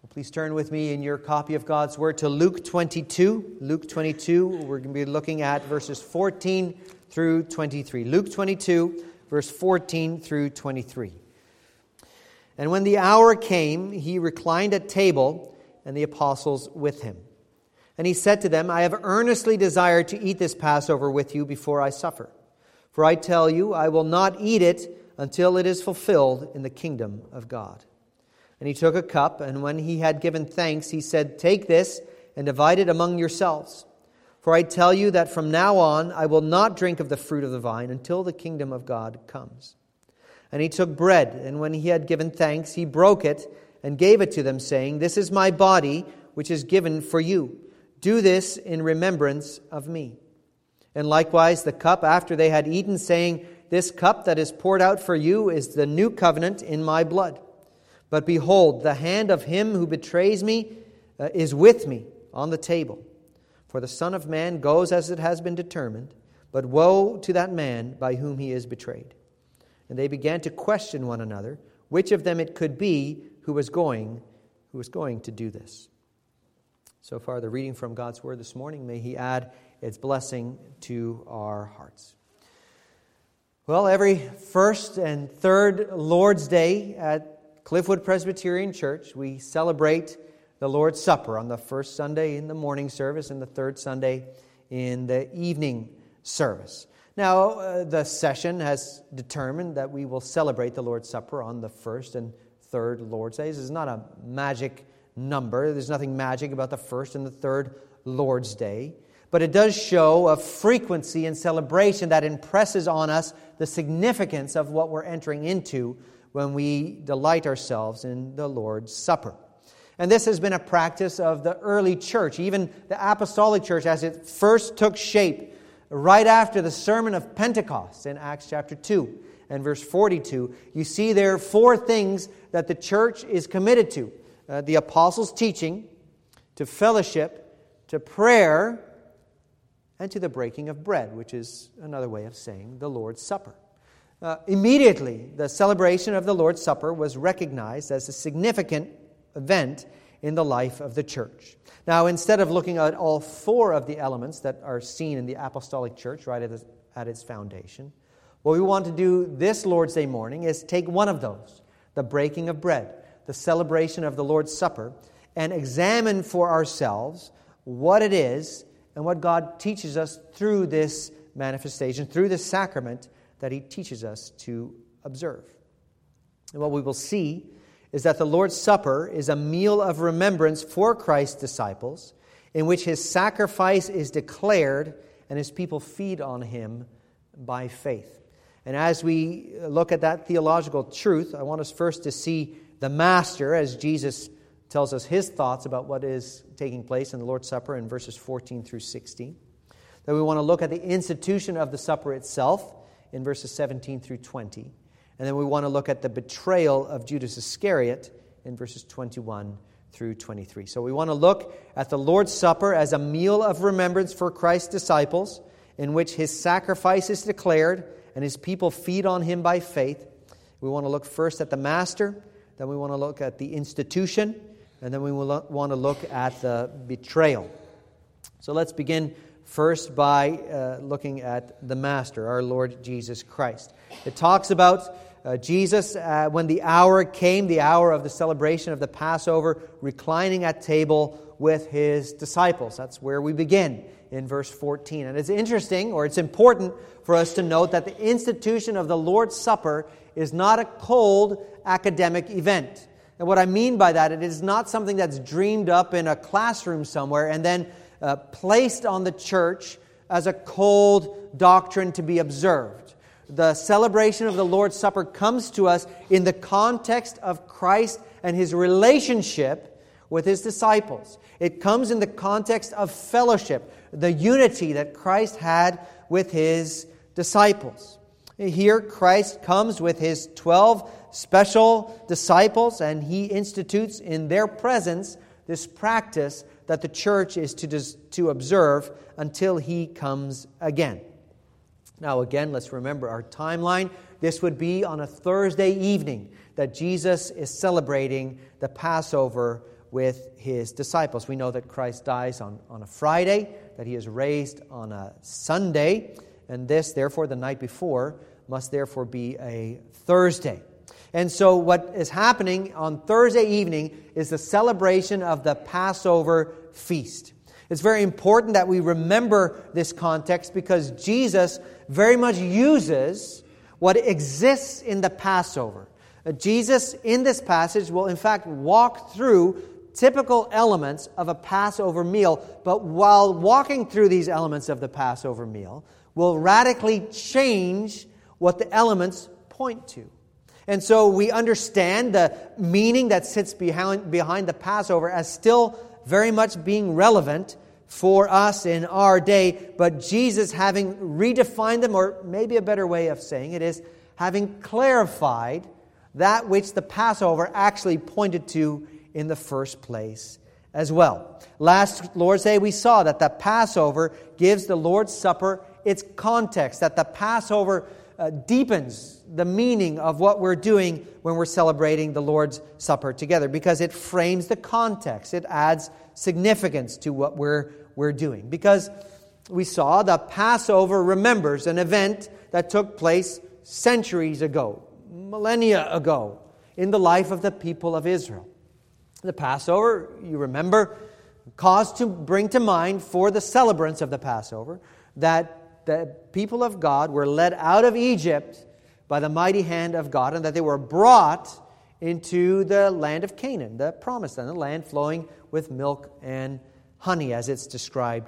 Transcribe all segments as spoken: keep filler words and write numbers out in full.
Please turn with me in your copy of God's Word to Luke twenty-two. Luke twenty-two, we're going to be looking at verses fourteen through twenty-three. Luke twenty-two, verse fourteen through twenty-three. And when the hour came, he reclined at table, and the apostles with him. And he said to them, I have earnestly desired to eat this Passover with you before I suffer. For I tell you, I will not eat it until it is fulfilled in the kingdom of God. And he took a cup, and when he had given thanks, he said, Take this and divide it among yourselves. For I tell you that from now on I will not drink of the fruit of the vine until the kingdom of God comes. And he took bread, and when he had given thanks, he broke it and gave it to them, saying, This is my body, which is given for you. Do this in remembrance of me. And likewise the cup after they had eaten, saying, This cup that is poured out for you is the new covenant in my blood. But behold, the hand of him who betrays me uh, is with me on the table. For the Son of Man goes as it has been determined, but woe to that man by whom he is betrayed. And they began to question one another, which of them it could be who was going, who was going to do this. So far, the reading from God's Word this morning. May He add its blessing to our hearts. Well, every first and third Lord's Day at Cliffwood Presbyterian Church, we celebrate the Lord's Supper on the first Sunday in the morning service and the third Sunday in the evening service. Now, uh, the session has determined that we will celebrate the Lord's Supper on the first and third Lord's Days. This is not a magic number. There's nothing magic about the first and the third Lord's Day. But it does show a frequency and celebration that impresses on us the significance of what we're entering into when we delight ourselves in the Lord's Supper. And this has been a practice of the early church, even the apostolic church, as it first took shape right after the sermon of Pentecost in Acts chapter two and verse forty-two. You see there are four things that the church is committed to. Uh, the apostles' teaching, to fellowship, to prayer, and to the breaking of bread, which is another way of saying the Lord's Supper. Uh, immediately, the celebration of the Lord's Supper was recognized as a significant event in the life of the church. Now, instead of looking at all four of the elements that are seen in the apostolic church right at, the, at its foundation, what we want to do this Lord's Day morning is take one of those, the breaking of bread, the celebration of the Lord's Supper, and examine for ourselves what it is and what God teaches us through this manifestation, through this sacrament that He teaches us to observe. And what we will see is that the Lord's Supper is a meal of remembrance for Christ's disciples, in which His sacrifice is declared and His people feed on Him by faith. And as we look at that theological truth, I want us first to see the Master, as Jesus tells us His thoughts about what is taking place in the Lord's Supper in verses fourteen through sixteen. Then we want to look at the institution of the supper itself in verses seventeen through twenty. And then we want to look at the betrayal of Judas Iscariot in verses twenty-one through twenty-three. So we want to look at the Lord's Supper as a meal of remembrance for Christ's disciples, in which His sacrifice is declared and His people feed on Him by faith. We want to look first at the Master, then we want to look at the institution, and then we will want to look at the betrayal. So let's begin first by uh, looking at the Master, our Lord Jesus Christ. It talks about uh, Jesus, uh, when the hour came, the hour of the celebration of the Passover, reclining at table with His disciples. That's where we begin in verse fourteen. And it's interesting, or it's important for us to note that the institution of the Lord's Supper is not a cold academic event. And what I mean by that, it is not something that's dreamed up in a classroom somewhere and then uh, placed on the church as a cold doctrine to be observed. The celebration of the Lord's Supper comes to us in the context of Christ and His relationship with His disciples. It comes in the context of fellowship, the unity that Christ had with His disciples. Here, Christ comes with His twelve special disciples, and He institutes in their presence this practice that the church is to, dis- to observe until He comes again. Now again, let's remember our timeline. This would be on a Thursday evening that Jesus is celebrating the Passover with his disciples. We know that Christ dies on, on a Friday, that he is raised on a Sunday, and this, therefore, the night before, must therefore be a Thursday. And so what is happening on Thursday evening is the celebration of the Passover feast. It's very important that we remember this context because Jesus very much uses what exists in the Passover. Uh, Jesus, in this passage, will in fact walk through typical elements of a Passover meal, but while walking through these elements of the Passover meal, will radically change what the elements point to. And so we understand the meaning that sits behind, behind the Passover as still very much being relevant for us in our day, but Jesus having redefined them, or maybe a better way of saying it is, having clarified that which the Passover actually pointed to in the first place as well. Last Lord's Day we saw that the Passover gives the Lord's Supper its context, that the Passover uh, deepens the meaning of what we're doing when we're celebrating the Lord's Supper together, because it frames the context. It adds significance to what we're, we're doing. Because we saw the Passover remembers an event that took place centuries ago, millennia ago, in the life of the people of Israel. The Passover, you remember, caused to bring to mind for the celebrants of the Passover that the people of God were led out of Egypt by the mighty hand of God, and that they were brought into the land of Canaan, the promised land, the land flowing with milk and honey, as it's described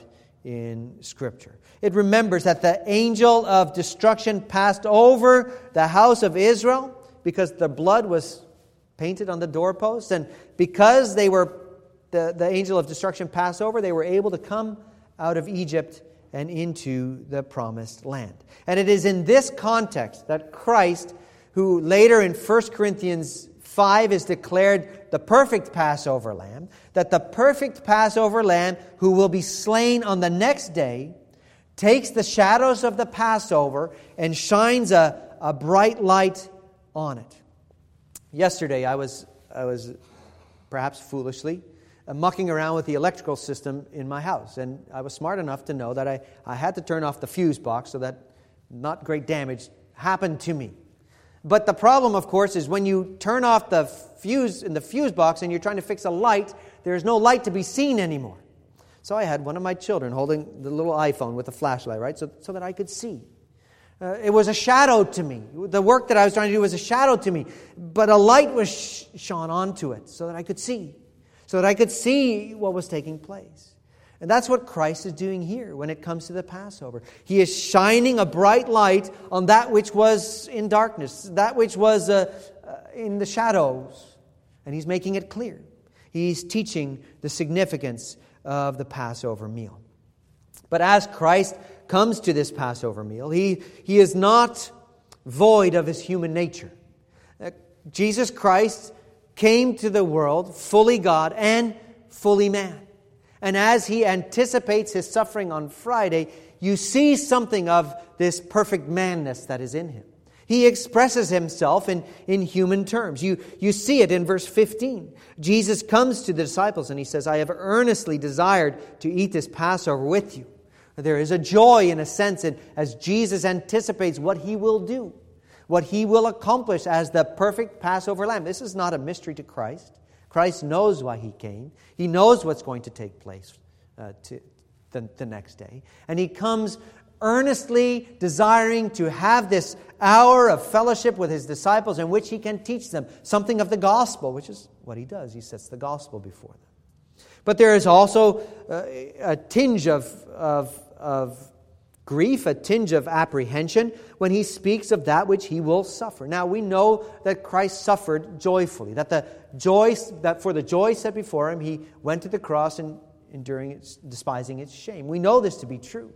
in Scripture. It remembers that the angel of destruction passed over the house of Israel because the blood was painted on the doorposts, and because they were the, the angel of destruction passed over, they were able to come out of Egypt and into the promised land. And it is in this context that Christ, who later in First Corinthians five is declared the perfect Passover lamb, that the perfect Passover lamb who will be slain on the next day takes the shadows of the Passover and shines a, a bright light on it. Yesterday I was, I was perhaps foolishly Uh, mucking around with the electrical system in my house. And I was smart enough to know that I, I had to turn off the fuse box so that not great damage happened to me. But the problem, of course, is when you turn off the fuse in the fuse box and you're trying to fix a light, there's no light to be seen anymore. So I had one of my children holding the little iPhone with a flashlight, right, so, so that I could see. Uh, it was a shadow to me. The work that I was trying to do was a shadow to me. But a light was sh- shone onto it so that I could see. So that I could see what was taking place. And that's what Christ is doing here when it comes to the Passover. He is shining a bright light on that which was in darkness, that which was uh, uh, in the shadows. And He's making it clear. He's teaching the significance of the Passover meal. But as Christ comes to this Passover meal, He, he is not void of His human nature. Uh, Jesus Christ came to the world fully God and fully man. And as He anticipates His suffering on Friday, you see something of this perfect manness that is in Him. He expresses Himself in, in human terms. You, you see it in verse fifteen. Jesus comes to the disciples and He says, I have earnestly desired to eat this Passover with you. There is a joy in a sense in, as Jesus anticipates what He will do, what He will accomplish as the perfect Passover lamb. This is not a mystery to Christ. Christ knows why He came. He knows what's going to take place uh, to the, the next day. And He comes earnestly desiring to have this hour of fellowship with His disciples in which He can teach them something of the gospel, which is what He does. He sets the gospel before them. But there is also uh, a tinge of, of, of grief, a tinge of apprehension when He speaks of that which He will suffer. Now we know that Christ suffered joyfully, that the joy that for the joy set before Him, He went to the cross and enduring its, despising its shame. We know this to be true.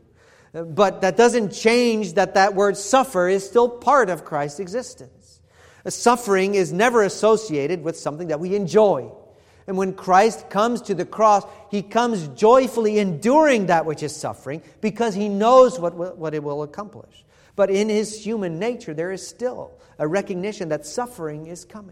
But that doesn't change that that word suffer is still part of Christ's existence. Suffering is never associated with something that we enjoy. And when Christ comes to the cross, He comes joyfully enduring that which is suffering because He knows what, what it will accomplish. But in His human nature, there is still a recognition that suffering is coming.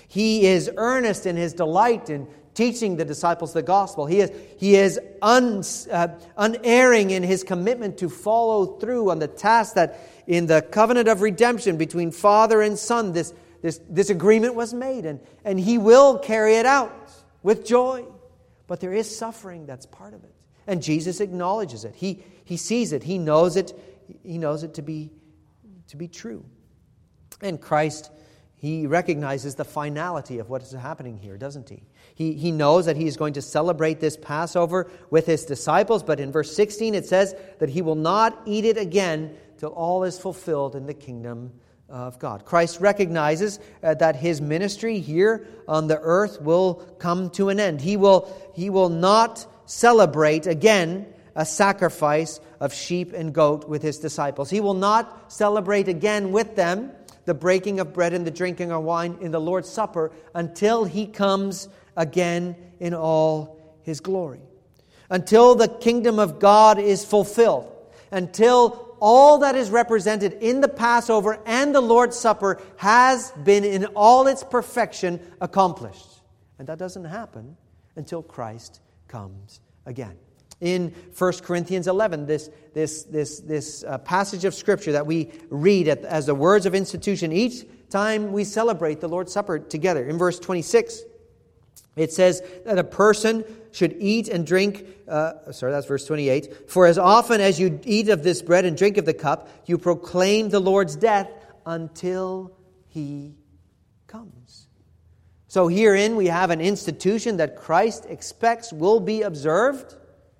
He is earnest in his delight in teaching the disciples the gospel. He is, he is un, uh, unerring in his commitment to follow through on the task that in the covenant of redemption between Father and Son, this, this, this agreement was made. And, and he will carry it out with joy. But there is suffering that's part of it. And Jesus acknowledges it. He, he sees it. He knows it. He knows it to be, to be true. And Christ, he recognizes the finality of what is happening here, doesn't he? He, he knows that he is going to celebrate this Passover with his disciples, but in verse sixteen it says that he will not eat it again till all is fulfilled in the kingdom of God. Christ recognizes uh, that his ministry here on the earth will come to an end. He will, he will not celebrate again a sacrifice of sheep and goat with his disciples. He will not celebrate again with them the breaking of bread and the drinking of wine in the Lord's Supper until he comes again in all his glory. Until the kingdom of God is fulfilled. Until all that is represented in the Passover and the Lord's Supper has been in all its perfection accomplished. And that doesn't happen until Christ comes again. In First Corinthians eleven, this, this, this, this uh, passage of Scripture that we read at, as the words of institution each time we celebrate the Lord's Supper together. In verse twenty-six, it says that a person should eat and drink, uh, sorry, that's verse twenty-eight. For as often as you eat of this bread and drink of the cup, you proclaim the Lord's death until He comes. So herein we have an institution that Christ expects will be observed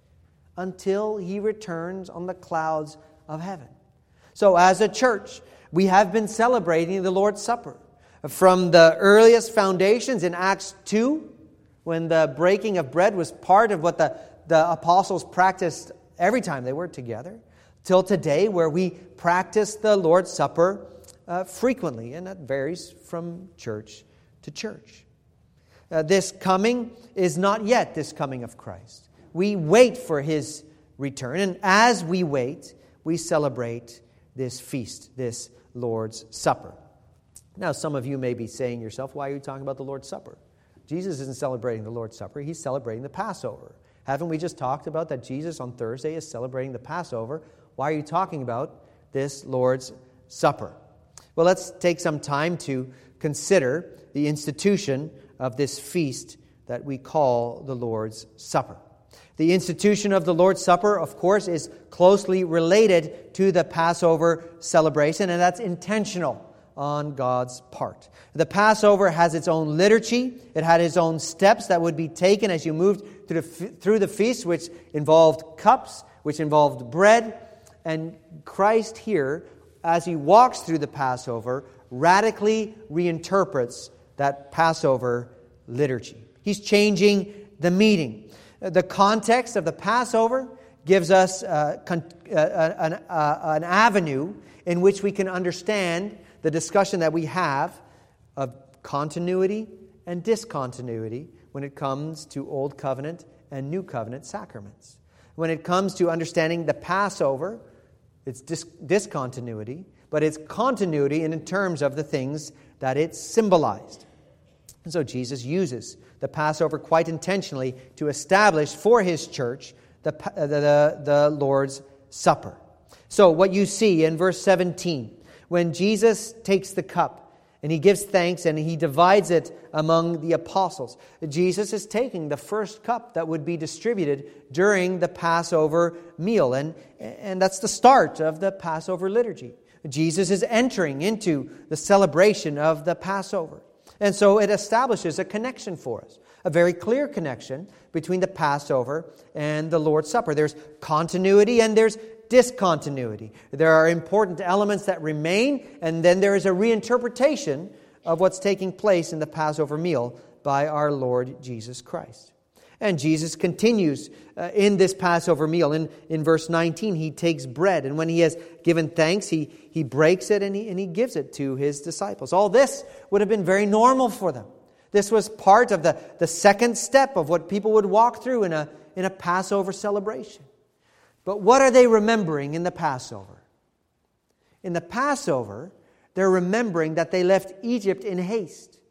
until He returns on the clouds of heaven. So as a church, we have been celebrating the Lord's Supper. From the earliest foundations in Acts two, when the breaking of bread was part of what the, the apostles practiced every time they were together, till today where we practice the Lord's Supper uh, frequently, and that varies from church to church. Uh, this coming is not yet this coming of Christ. We wait for His return, and as we wait, we celebrate this feast, this Lord's Supper. Now, some of you may be saying to yourself, why are you talking about the Lord's Supper? Jesus isn't celebrating the Lord's Supper, He's celebrating the Passover. Haven't we just talked about that Jesus on Thursday is celebrating the Passover? Why are you talking about this Lord's Supper? Well, let's take some time to consider the institution of this feast that we call the Lord's Supper. The institution of the Lord's Supper, of course, is closely related to the Passover celebration, and that's intentional on God's part. The Passover has its own liturgy. It had its own steps that would be taken as you moved through the, through the feast, which involved cups, which involved bread. And Christ here, as He walks through the Passover, radically reinterprets that Passover liturgy. He's changing the meaning. The context of the Passover gives us uh, con- uh, an, uh, an avenue in which we can understand the discussion that we have of continuity and discontinuity when it comes to Old Covenant and New Covenant sacraments. When it comes to understanding the Passover, it's dis- discontinuity, but it's continuity in terms of the things that it symbolized. And so Jesus uses the Passover quite intentionally to establish for His church the, the, the, the Lord's Supper. So what you see in verse seventeen, when Jesus takes the cup and He gives thanks and He divides it among the apostles, Jesus is taking the first cup that would be distributed during the Passover meal. And, and that's the start of the Passover liturgy. Jesus is entering into the celebration of the Passover. And so it establishes a connection for us, a very clear connection between the Passover and the Lord's Supper. There's continuity and there's discontinuity. There are important elements that remain, and then there is a reinterpretation of what's taking place in the Passover meal by our Lord Jesus Christ. And Jesus continues uh, in this Passover meal. In, in verse nineteen, He takes bread, and when He has given thanks, He, he breaks it and he, and he gives it to His disciples. All this would have been very normal for them. This was part of the, the second step of what people would walk through in a, in a Passover celebration. But what are they remembering in the Passover? In the Passover, they're remembering that they left Egypt in haste.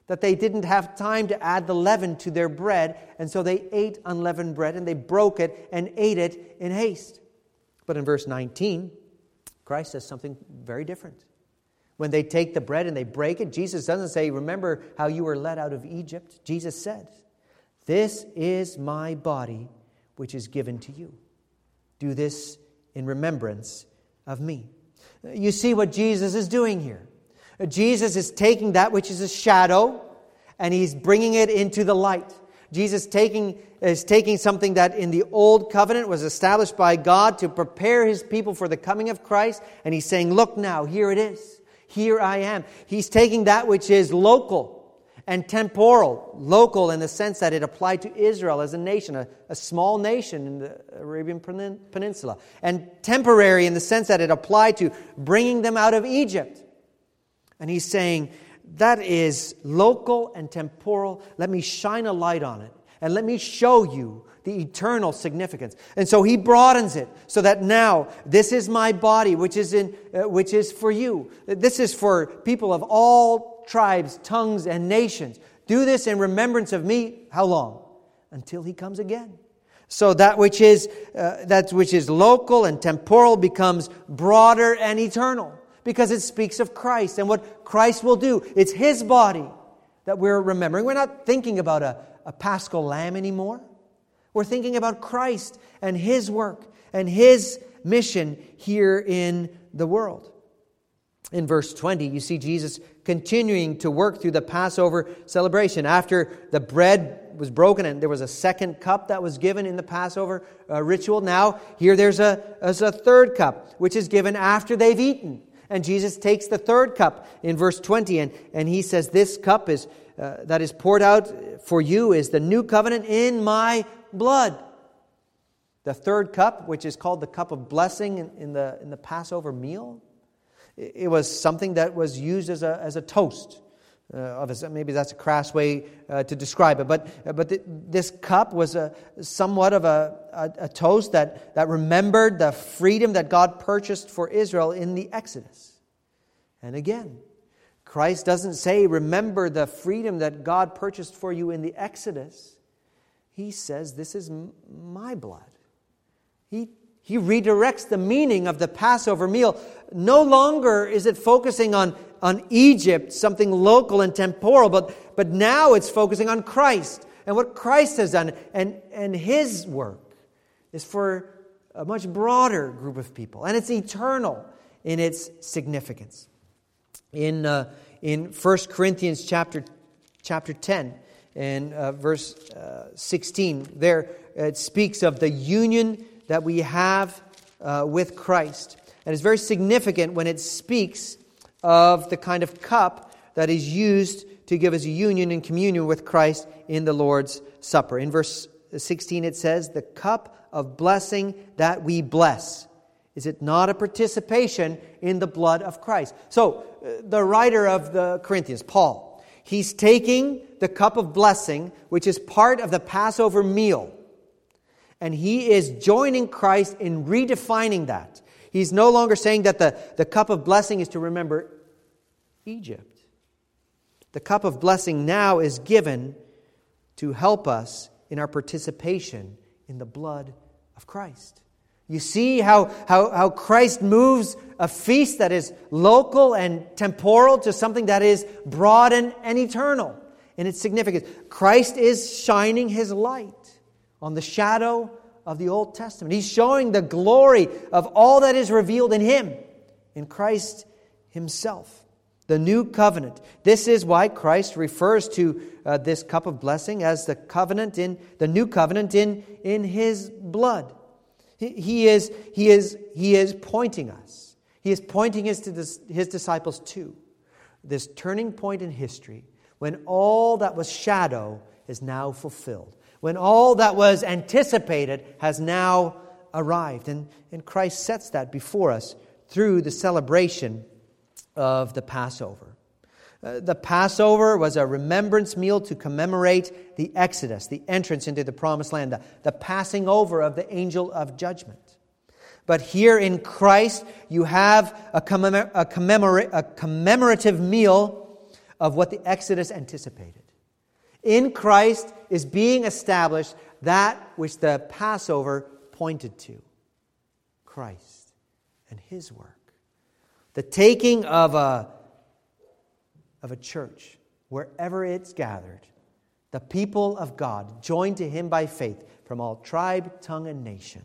that they didn't have time to add the leaven to their bread, and so they ate unleavened bread, and they broke it and ate it in haste. But in verse nineteen, Christ says something very different. When they take the bread and they break it, Jesus doesn't say, remember how you were led out of Egypt. Jesus said, this is my body, which is given to you. Do this in remembrance of me. You see what Jesus is doing here. Jesus is taking that which is a shadow and he's bringing it into the light. Jesus taking, is taking something that in the old covenant was established by God to prepare his people for the coming of Christ. And he's saying, look now, here it is. Here I am. He's taking that which is local and temporal. Local in the sense that it applied to Israel as a nation, a, a small nation in the Arabian Peninsula. And temporary in the sense that it applied to bringing them out of Egypt. And he's saying, that is local and temporal. Let me shine a light on it. And let me show you the eternal significance. And so he broadens it so that now this is my body, which is in, uh, which is for you. This is for people of all tribes, tongues, and nations. Do this in remembrance of me. How long? Until he comes again. So that which is uh, that which is local and temporal becomes broader and eternal because it speaks of Christ and what Christ will do. It's his body that we're remembering. We're not thinking about a, a Paschal lamb anymore. We're thinking about Christ and his work and his mission here in the world. In verse twenty, you see Jesus continuing to work through the Passover celebration. After the bread was broken and there was a second cup that was given in the Passover uh, ritual, now here there's a, there's a third cup, which is given after they've eaten. And Jesus takes the third cup in verse twenty, and, and he says, this cup is uh, that is poured out for you is the new covenant in my blood. The third cup, which is called the cup of blessing in, in the in the Passover meal, it, it was something that was used as a as a toast. Uh, of a, maybe that's a crass way uh, to describe it, but uh, but the, this cup was a somewhat of a, a, a toast that that remembered the freedom that God purchased for Israel in the Exodus. And again, Christ doesn't say, remember the freedom that God purchased for you in the Exodus. He says, this is my blood. He, he redirects the meaning of the Passover meal. No longer is it focusing on, on Egypt, something local and temporal, but, but now it's focusing on Christ and what Christ has done. And, and his work is for a much broader group of people. And it's eternal in its significance. In, uh, in First Corinthians chapter, chapter ten, and uh, verse uh, sixteen, there it speaks of the union that we have uh, with Christ. And it's very significant when it speaks of the kind of cup that is used to give us a union and communion with Christ in the Lord's Supper. In verse sixteen it says, the cup of blessing that we bless. Is it not a participation in the blood of Christ? So, uh, the writer of the Corinthians, Paul, he's taking the cup of blessing, which is part of the Passover meal, and he is joining Christ in redefining that. He's no longer saying that the, the cup of blessing is to remember Egypt. The cup of blessing now is given to help us in our participation in the blood of Christ. You see how, how, how Christ moves a feast that is local and temporal to something that is broad and, and eternal in its significance. Christ is shining his light on the shadow of the Old Testament. He's showing the glory of all that is revealed in him, in Christ himself. The new covenant. This is why Christ refers to uh, this cup of blessing as the covenant in the new covenant in, in his blood. He, he is he is he is pointing us. He is pointing his to this, his disciples to this turning point in history when all that was shadow is now fulfilled. When all that was anticipated has now arrived. And, and Christ sets that before us through the celebration of the Passover. Uh, the Passover was a remembrance meal to commemorate the Exodus, the entrance into the Promised Land, the, the passing over of the angel of judgment. But here in Christ, you have a, commemor- a, commemora- a commemorative meal of what the Exodus anticipated. In Christ is being established that which the Passover pointed to. Christ and His work. The taking of a, of a church, wherever it's gathered, the people of God joined to Him by faith from all tribe, tongue, and nation,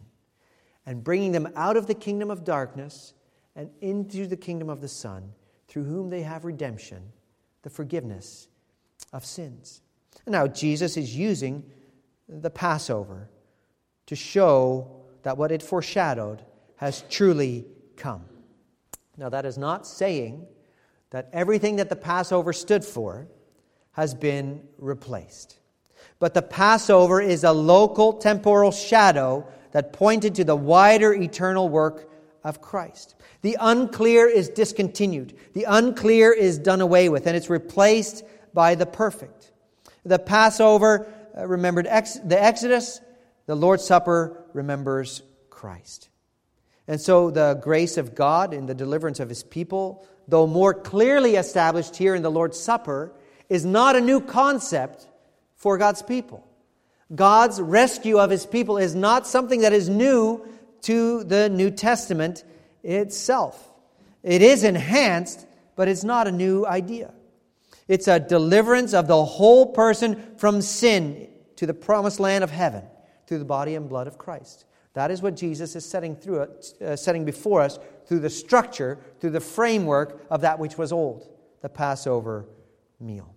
and bringing them out of the kingdom of darkness and into the kingdom of the Son, through whom they have redemption, the forgiveness of sins. And now Jesus is using the Passover to show that what it foreshadowed has truly come. Now, that is not saying that everything that the Passover stood for has been replaced. But the Passover is a local temporal shadow that pointed to the wider eternal work of Christ. The unclear is discontinued. The unclear is done away with, and it's replaced by the perfect. The Passover remembered ex- the Exodus. The Lord's Supper remembers Christ. And so the grace of God in the deliverance of His people, though more clearly established here in the Lord's Supper, is not a new concept for God's people. God's rescue of His people is not something that is new to the New Testament itself. It is enhanced, but it's not a new idea. It's a deliverance of the whole person from sin to the promised land of heaven through the body and blood of Christ. That is what Jesus is setting through it, uh, setting before us through the structure, through the framework of that which was old, the Passover meal.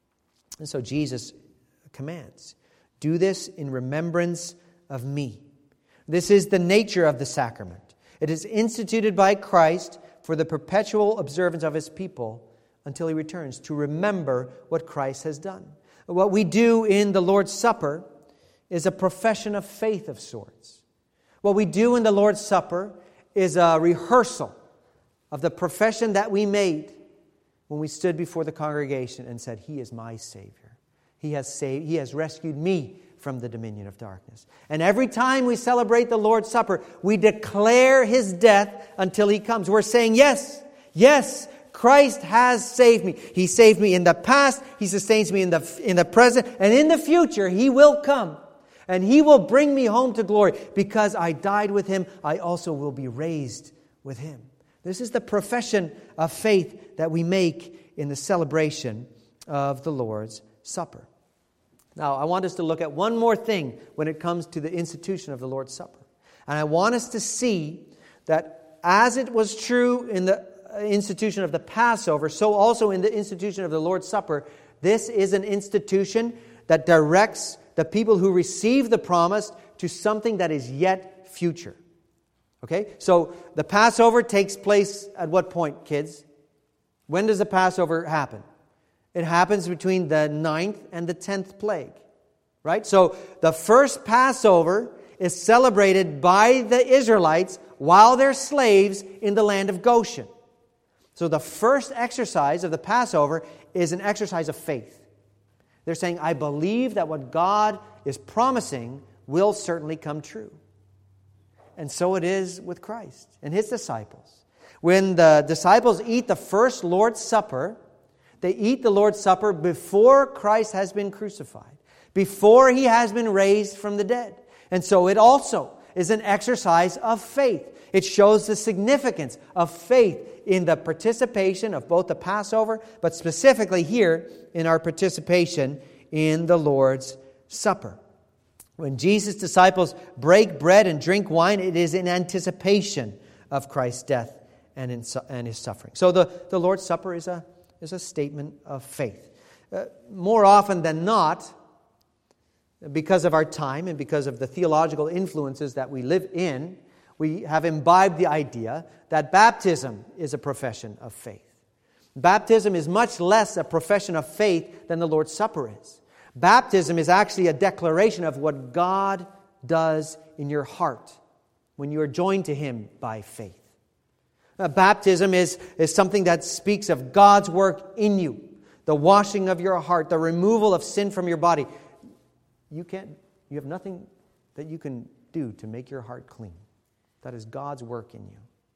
And so Jesus commands, "Do this in remembrance of me." This is the nature of the sacrament. It is instituted by Christ for the perpetual observance of His people until He returns, to remember what Christ has done. What we do in the Lord's Supper is a profession of faith of sorts. What we do in the Lord's Supper is a rehearsal of the profession that we made when we stood before the congregation and said, "He is my Savior. He has saved, He has rescued me from the dominion of darkness." And every time we celebrate the Lord's Supper, we declare His death until He comes. We're saying, yes, yes, Christ has saved me. He saved me in the past. He sustains me in the, in the present. And in the future, He will come. And He will bring me home to glory. Because I died with Him, I also will be raised with Him. This is the profession of faith that we make in the celebration of the Lord's Supper. Now, I want us to look at one more thing when it comes to the institution of the Lord's Supper. And I want us to see that as it was true in the institution of the Passover, so also in the institution of the Lord's Supper, this is an institution that directs the people who receive the promise to something that is yet future. Okay? So the Passover takes place at what point, kids? When does the Passover happen? It happens between the ninth and the tenth plague. Right? So the first Passover is celebrated by the Israelites while they're slaves in the land of Goshen. So the first exercise of the Passover is an exercise of faith. They're saying, I believe that what God is promising will certainly come true. And so it is with Christ and His disciples. When the disciples eat the first Lord's Supper, they eat the Lord's Supper before Christ has been crucified, before He has been raised from the dead. And so it also is an exercise of faith. It shows the significance of faith in the participation of both the Passover, but specifically here in our participation in the Lord's Supper. When Jesus' disciples break bread and drink wine, it is in anticipation of Christ's death and, in, and His suffering. So the, the Lord's Supper is a, is a statement of faith. Uh, more often than not, because of our time and because of the theological influences that we live in, we have imbibed the idea that baptism is a profession of faith. Baptism is much less a profession of faith than the Lord's Supper is. Baptism is actually a declaration of what God does in your heart when you are joined to Him by faith. Uh, baptism is, is something that speaks of God's work in you, the washing of your heart, the removal of sin from your body. You can't, you have nothing that you can do to make your heart clean. That is God's work in you.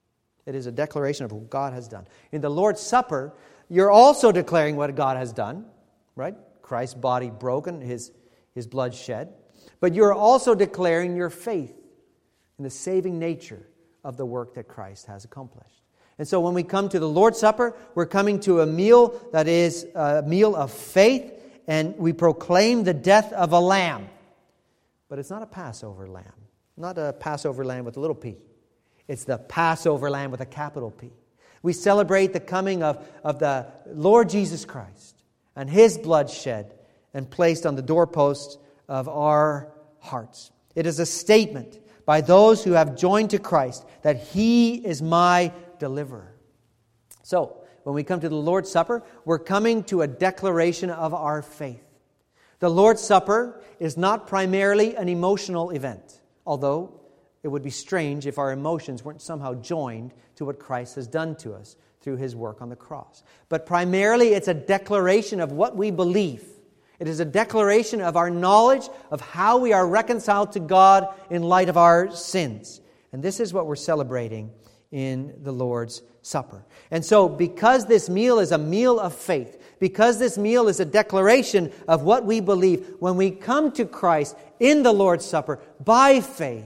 It is a declaration of what God has done. In the Lord's Supper, you're also declaring what God has done, right? Christ's body broken, His, his blood shed. But you're also declaring your faith in the saving nature of the work that Christ has accomplished. And so when we come to the Lord's Supper, we're coming to a meal that is a meal of faith, and we proclaim the death of a lamb. But it's not a Passover lamb. Not a Passover lamb with a little p. It's the Passover lamb with a capital P. We celebrate the coming of, of the Lord Jesus Christ and His blood shed and placed on the doorposts of our hearts. It is a statement by those who have joined to Christ that He is my deliverer. So, when we come to the Lord's Supper, we're coming to a declaration of our faith. The Lord's Supper is not primarily an emotional event, although it would be strange if our emotions weren't somehow joined to what Christ has done to us through His work on the cross. But primarily it's a declaration of what we believe. It is a declaration of our knowledge of how we are reconciled to God in light of our sins. And this is what we're celebrating in the Lord's Supper. And so, because this meal is a meal of faith, because this meal is a declaration of what we believe, when we come to Christ in the Lord's Supper by faith,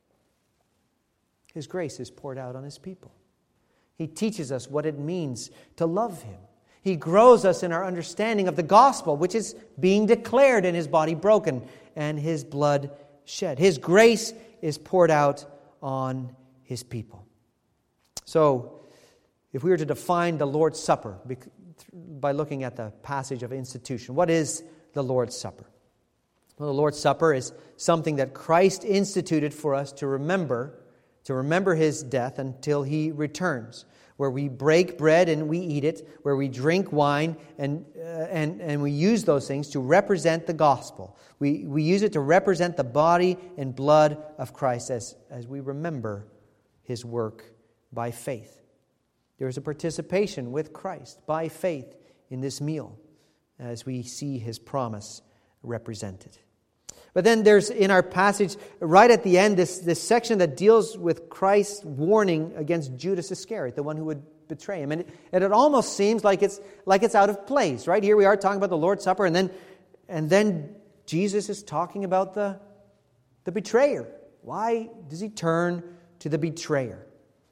His grace is poured out on His people. He teaches us what it means to love Him. He grows us in our understanding of the gospel, which is being declared in His body broken and His blood shed. His grace is poured out on His people. So, if we were to define the Lord's Supper by looking at the passage of institution, what is the Lord's Supper? Well, the Lord's Supper is something that Christ instituted for us to remember, to remember His death until He returns, where we break bread and we eat it, where we drink wine and uh, and and we use those things to represent the gospel. We we use it to represent the body and blood of Christ as, as we remember His work by faith. There is a participation with Christ by faith in this meal as we see His promise represented. But then there's in our passage right at the end this, this section that deals with Christ's warning against Judas Iscariot, the one who would betray Him. And it, and it almost seems like it's like it's out of place, right? Here we are talking about the Lord's Supper, and then and then Jesus is talking about the, the betrayer. Why does He turn to the betrayer?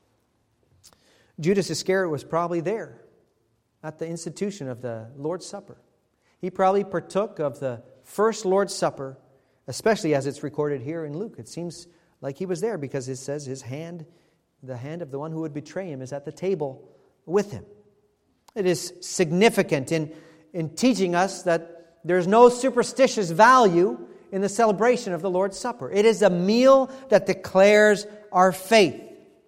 Judas Iscariot was probably there at the institution of the Lord's Supper. He probably partook of the first Lord's Supper, especially as it's recorded here in Luke. It seems like he was there because it says his hand, the hand of the one who would betray Him, is at the table with Him. It is significant in, in teaching us that there's no superstitious value in the celebration of the Lord's Supper. It is a meal that declares our faith.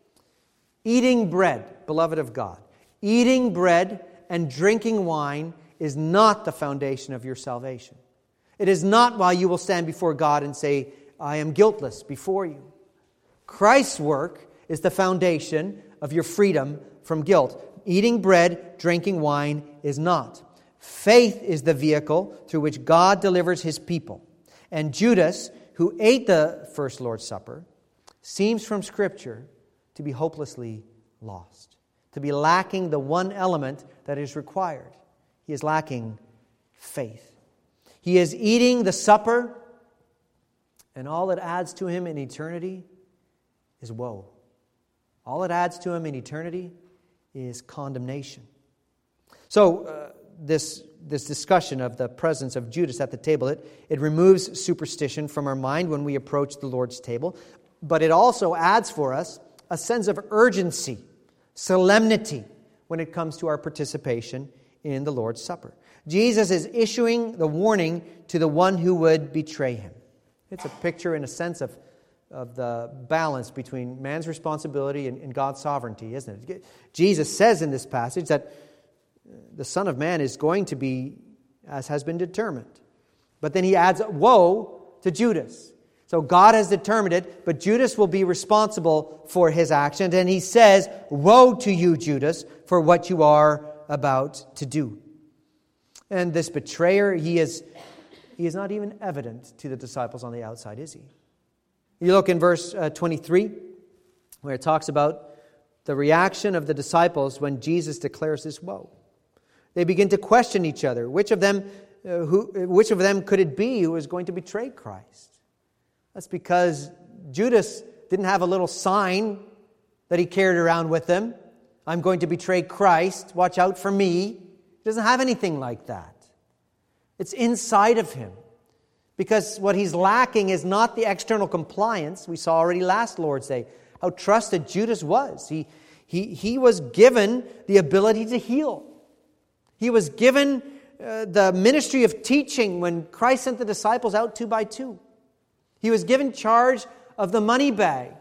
Eating bread, beloved of God, eating bread and drinking wine is not the foundation of your salvation. It is not why you will stand before God and say, I am guiltless before you. Christ's work is the foundation of your freedom from guilt. Eating bread, drinking wine is not. Faith is the vehicle through which God delivers His people. And Judas, who ate the first Lord's Supper, seems from Scripture to be hopelessly lost, to be lacking the one element that is required. He is lacking faith. He is eating the supper, and all it adds to him in eternity is woe. All it adds to him in eternity is condemnation. So, uh, this this discussion of the presence of Judas at the table, it, it removes superstition from our mind when we approach the Lord's table, but it also adds for us a sense of urgency, solemnity, when it comes to our participation in the Lord's Supper. Jesus is issuing the warning to the one who would betray Him. It's a picture, in a sense, of, of the balance between man's responsibility and, and God's sovereignty, isn't it? Jesus says in this passage that the Son of Man is going to be as has been determined. But then He adds woe to Judas. So God has determined it, but Judas will be responsible for his actions. And He says, woe to you, Judas, for what you are about to do. And this betrayer, he is, he is not even evident to the disciples on the outside, is he? You look in verse uh, twenty-three, where it talks about the reaction of the disciples when Jesus declares this woe. They begin to question each other. Which of them, uh, who, which of them could it be who was going to betray Christ? That's because Judas didn't have a little sign that he carried around with him. I'm going to betray Christ. Watch out for me. He doesn't have anything like that. It's inside of him. Because what he's lacking is not the external compliance. We saw already last Lord's Day how trusted Judas was. He, he, he was given the ability to heal. He was given uh, the ministry of teaching when Christ sent the disciples out two by two. He was given charge of the money bag.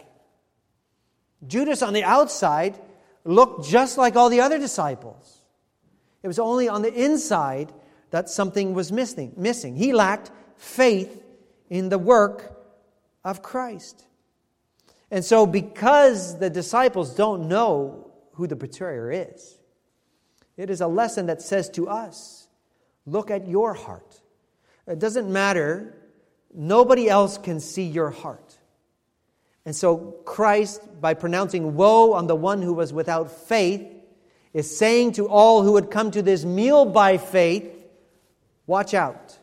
Judas on the outside looked just like all the other disciples. It was only on the inside that something was missing. missing. He lacked faith in the work of Christ. And so because the disciples don't know who the betrayer is, it is a lesson that says to us, look at your heart. It doesn't matter. Nobody else can see your heart. And so Christ, by pronouncing woe on the one who was without faith, is saying to all who would come to this meal by faith, watch out.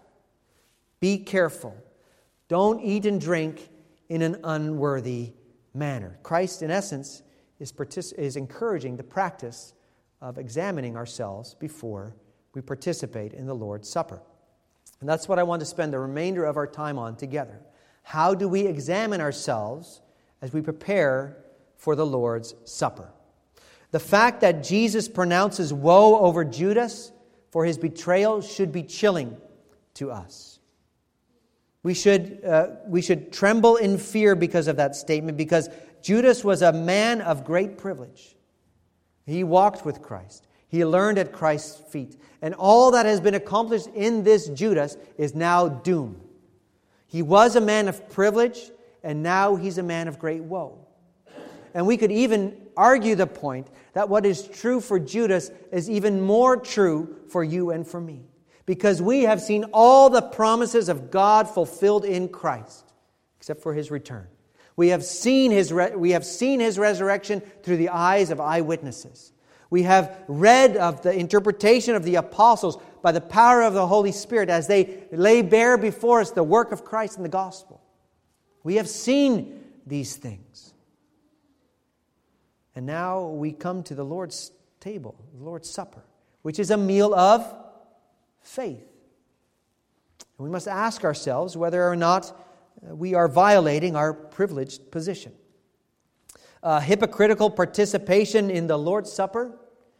Be careful. Don't eat and drink in an unworthy manner. Christ, in essence, is, partic- is encouraging the practice of examining ourselves before we participate in the Lord's Supper. And that's what I want to spend the remainder of our time on together. How do we examine ourselves as we prepare for the Lord's Supper? The fact that Jesus pronounces woe over Judas for his betrayal should be chilling to us. We should, uh, we should tremble in fear because of that statement, because Judas was a man of great privilege. He walked with Christ. He learned at Christ's feet. And all that has been accomplished in this Judas is now doom. He was a man of privilege, and now he's a man of great woe. And we could even argue the point that what is true for Judas is even more true for you and for me. Because we have seen all the promises of God fulfilled in Christ, except for His return. We have seen His re- we have seen His resurrection through the eyes of eyewitnesses. We have read of the interpretation of the apostles by the power of the Holy Spirit as they lay bare before us the work of Christ in the gospel. We have seen these things. And now we come to the Lord's table, the Lord's Supper, which is a meal of faith. And we must ask ourselves whether or not we are violating our privileged position. Uh, hypocritical participation in the Lord's Supper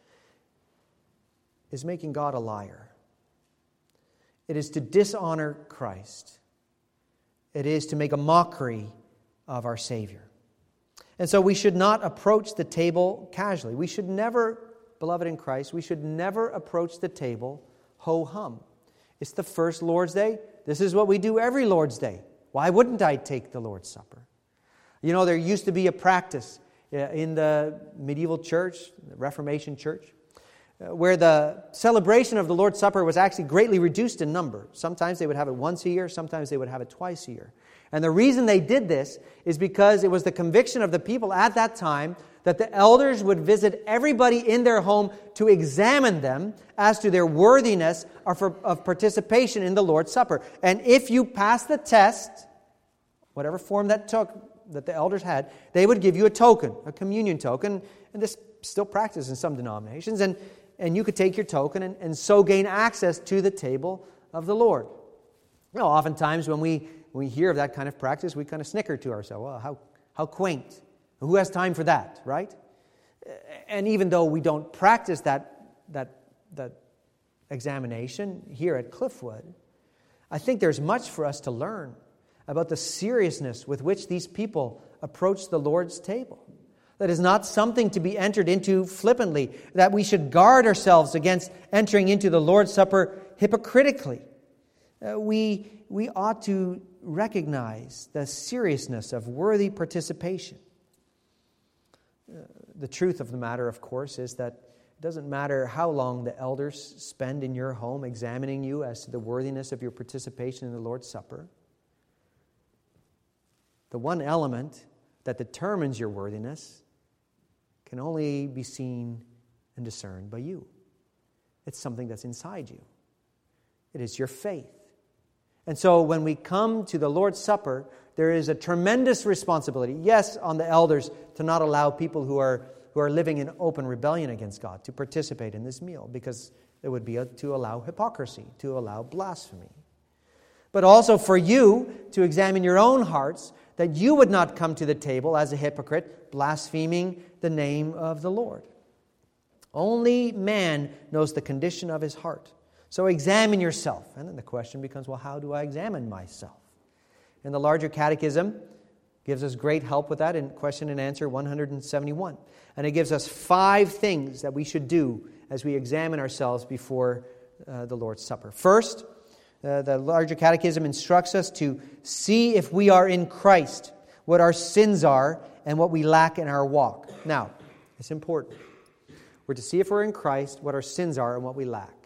is making God a liar. It is to dishonor Christ. It is to make a mockery of our Savior. And so we should not approach the table casually. We should never, beloved in Christ, we should never approach the table ho-hum. It's the first Lord's Day. This is what we do every Lord's Day. Why wouldn't I take the Lord's Supper? You know, there used to be a practice in the medieval church, the Reformation church, where the celebration of the Lord's Supper was actually greatly reduced in number. Sometimes they would have it once a year, sometimes they would have it twice a year. And the reason they did this is because it was the conviction of the people at that time that the elders would visit everybody in their home to examine them as to their worthiness of, of participation in the Lord's Supper. And if you passed the test, whatever form that took, that the elders had, they would give you a token, a communion token, and this still practiced in some denominations, and, and you could take your token and, and so gain access to the table of the Lord. You know, oftentimes when we, when we hear of that kind of practice, we kind of snicker to ourselves, well, how, how quaint. Who has time for that, right? And even though we don't practice that, that, that examination here at Cliffwood, I think there's much for us to learn about the seriousness with which these people approach the Lord's table. That is not something to be entered into flippantly, that we should guard ourselves against entering into the Lord's Supper hypocritically. Uh, we, we ought to recognize the seriousness of worthy participation. Uh, the truth of the matter, of course, is that it doesn't matter how long the elders spend in your home examining you as to the worthiness of your participation in the Lord's Supper. The one element that determines your worthiness can can only be seen and discerned by you. It's something that's inside you. It is your faith. And so when we come to the Lord's Supper, there is a tremendous responsibility, yes, on the elders to not allow people who are who are living in open rebellion against God to participate in this meal, because it would be a, to allow hypocrisy, to allow blasphemy. But also for you to examine your own hearts, that you would not come to the table as a hypocrite, blaspheming the name of the Lord. Only man knows the condition of his heart. So examine yourself. And then the question becomes, well, how do I examine myself? And the larger catechism gives us great help with that in question and answer one hundred seventy-one. And it gives us five things that we should do as we examine ourselves before uh, the Lord's Supper. First, uh, the larger catechism instructs us to see if we are in Christ, what our sins are, and what we lack in our walk. Now, it's important. We're to see if we're in Christ, what our sins are, and what we lack.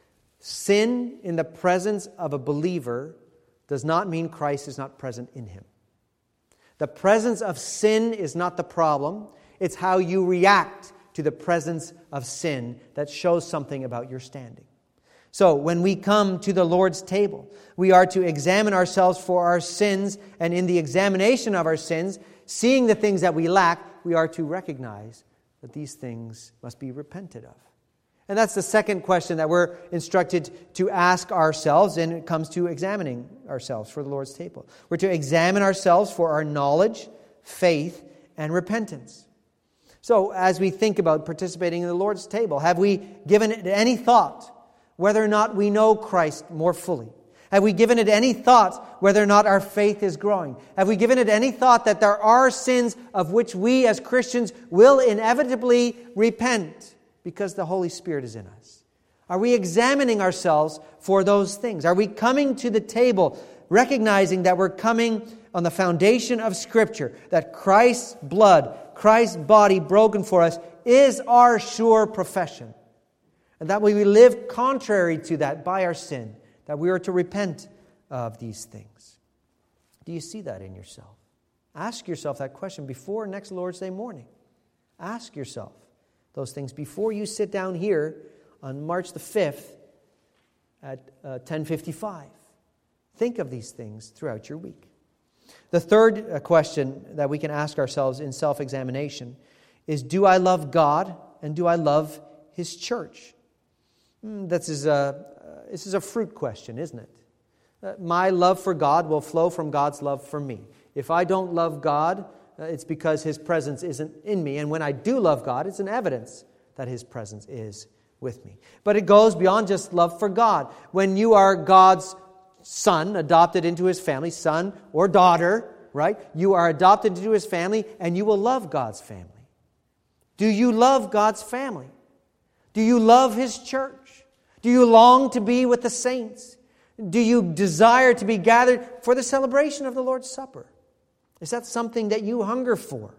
Sin in the presence of a believer does not mean Christ is not present in him. The presence of sin is not the problem. It's how you react to the presence of sin that shows something about your standing. So when we come to the Lord's table, we are to examine ourselves for our sins, and in the examination of our sins, seeing the things that we lack, we are to recognize that these things must be repented of. And that's the second question that we're instructed to ask ourselves, and it comes to examining ourselves for the Lord's table. We're to examine ourselves for our knowledge, faith, and repentance. So as we think about participating in the Lord's table, have we given it any thought whether or not we know Christ more fully? Have we given it any thought whether or not our faith is growing? Have we given it any thought that there are sins of which we as Christians will inevitably repent because the Holy Spirit is in us? Are we examining ourselves for those things? Are we coming to the table recognizing that we're coming on the foundation of Scripture, that Christ's blood, Christ's body broken for us is our sure profession, and that we live contrary to that by our sin, that we are to repent of these things? Do you see that in yourself? Ask yourself that question before next Lord's Day morning. Ask yourself those things before you sit down here on March the fifth at uh, ten fifty-five. Think of these things throughout your week. The third uh, question that we can ask ourselves in self-examination is, do I love God and do I love His church? Mm, this is a, uh, this is a fruit question, isn't it? Uh, my love for God will flow from God's love for me. If I don't love God, uh, it's because His presence isn't in me. And when I do love God, it's an evidence that His presence is with me. But it goes beyond just love for God. When you are God's son, adopted into His family, son or daughter, right? You are adopted into His family, and you will love God's family. Do you love God's family? Do you love His church? Do you long to be with the saints? Do you desire to be gathered for the celebration of the Lord's Supper? Is that something that you hunger for?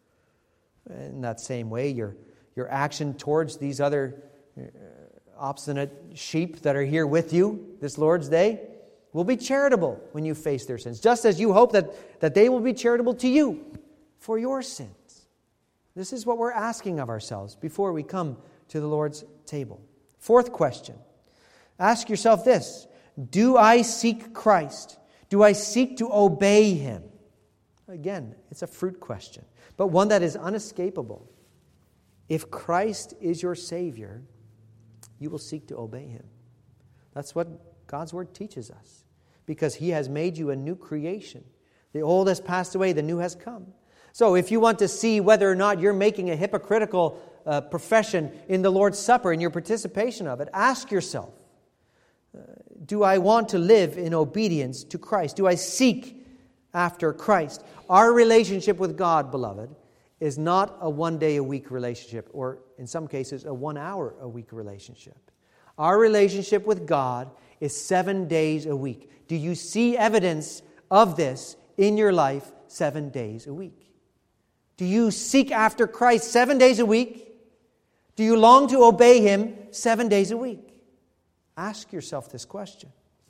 In that same way, your, your action towards these other uh, obstinate sheep that are here with you this Lord's Day will be charitable when you face their sins, just as you hope that, that they will be charitable to you for your sins. This is what we're asking of ourselves before we come to the Lord's table. Fourth question. Ask yourself this: do I seek Christ? Do I seek to obey Him? Again, it's a fruit question, but one that is unescapable. If Christ is your Savior, you will seek to obey Him. That's what God's Word teaches us, because He has made you a new creation. The old has passed away, the new has come. So if you want to see whether or not you're making a hypocritical uh, profession in the Lord's Supper, in your participation of it, ask yourself, uh, do I want to live in obedience to Christ? Do I seek after Christ? Our relationship with God, beloved, is not a one-day-a-week relationship, or in some cases, a one-hour-a-week relationship. Our relationship with God is seven days a week. Do you see evidence of this in your life seven days a week? Do you seek after Christ seven days a week? Do you long to obey Him seven days a week? Ask yourself this question.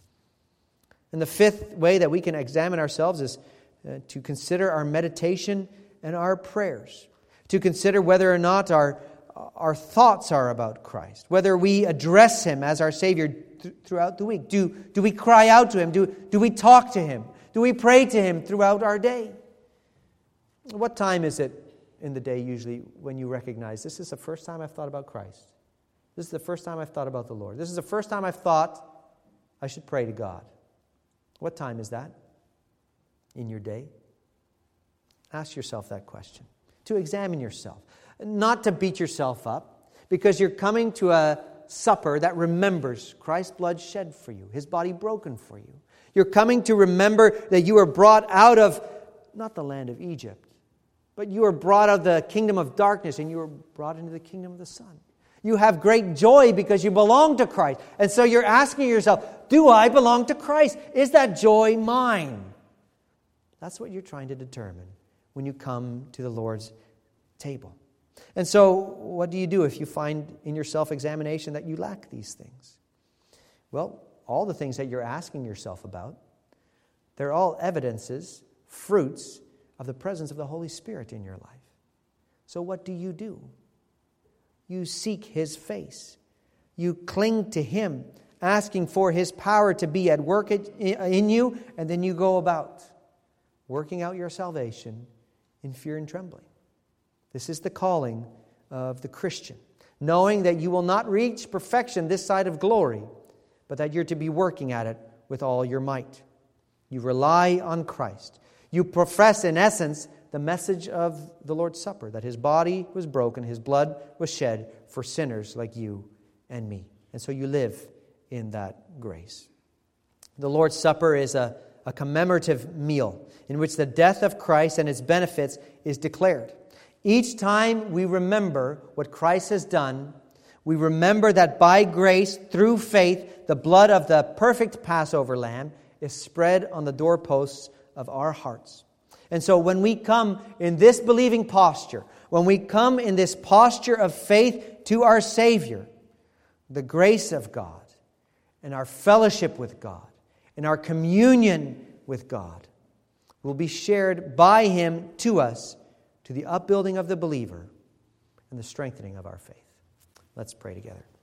And the fifth way that we can examine ourselves is uh, to consider our meditation and our prayers. to consider whether or not our, our thoughts are about Christ, whether we address Him as our Savior th- throughout the week. Do, do we cry out to Him? Do, do we talk to Him? Do we pray to Him throughout our day? What time is it in the day usually when you recognize this is the first time I've thought about Christ? This is the first time I've thought about the Lord. This is the first time I've thought I should pray to God. What time is that in your day? Ask yourself that question. To examine yourself. Not to beat yourself up, because you're coming to a supper that remembers Christ's blood shed for you, His body broken for you. You're coming to remember that you were brought out of, not the land of Egypt, but you were brought out of the kingdom of darkness and you were brought into the kingdom of the Son. You have great joy because you belong to Christ. And so you're asking yourself, do I belong to Christ? Is that joy mine? That's what you're trying to determine when you come to the Lord's table. And so what do you do if you find in your self-examination that you lack these things? Well, all the things that you're asking yourself about, they're all evidences, fruits of the presence of the Holy Spirit in your life. So what do you do? You seek His face. You cling to Him, asking for His power to be at work in you, and then you go about working out your salvation in fear and trembling. This is the calling of the Christian, knowing that you will not reach perfection this side of glory, but that you're to be working at it with all your might. You rely on Christ. You profess, in essence, the message of the Lord's Supper, that His body was broken, His blood was shed for sinners like you and me. And so you live in that grace. The Lord's Supper is a, a commemorative meal in which the death of Christ and its benefits is declared. Each time we remember what Christ has done, we remember that by grace, through faith, the blood of the perfect Passover lamb is spread on the doorposts of our hearts. And so when we come in this believing posture, when we come in this posture of faith to our Savior, the grace of God and our fellowship with God and our communion with God will be shared by Him to us, to the upbuilding of the believer and the strengthening of our faith. Let's pray together.